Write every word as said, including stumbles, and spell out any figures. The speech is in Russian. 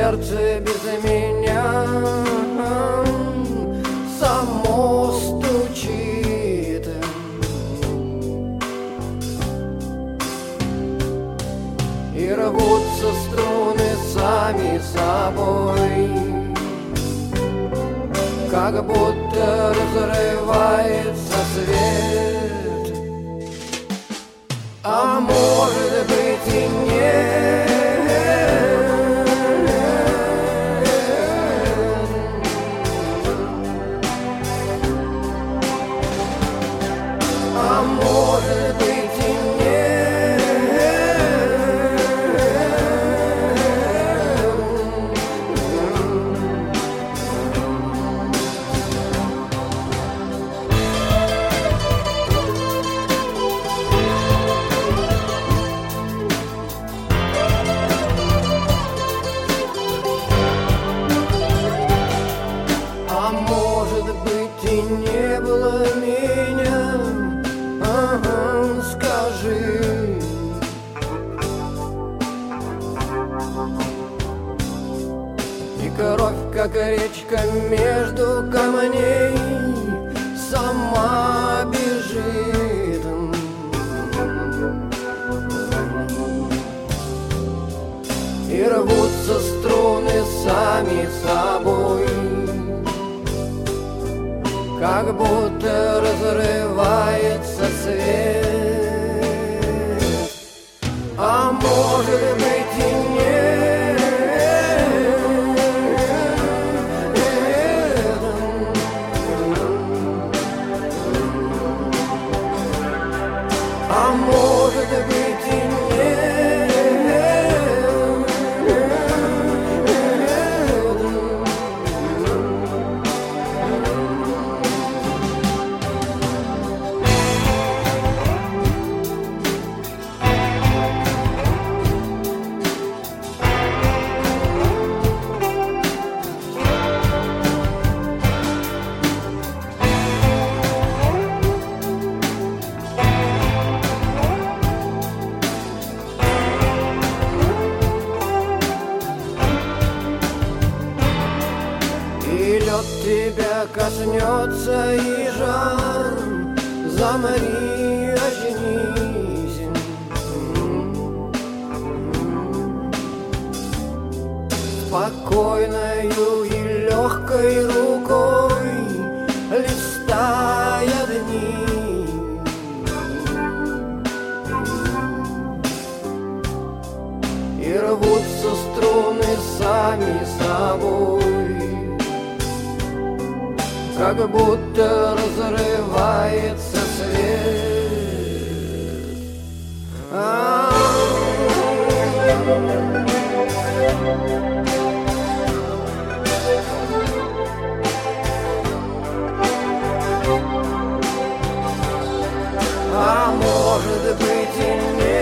сердце без меня само стучит. И рвутся струны сами собой, как будто разрывается свет. А может быть и нет. А может быть и нет. А может быть и не было меня. Ага, скажи. И кровь, как речка между камней, сама бежит. И рвутся струны сами собой, как будто разрывается свет. А может быть и нет. А может быть и нет. И лед тебя коснется, и жар, замри, очнись. Спокойною и легкой рукой листая дни. И рвутся струны сами собой, как будто разрывается свет. А А может быть и нет.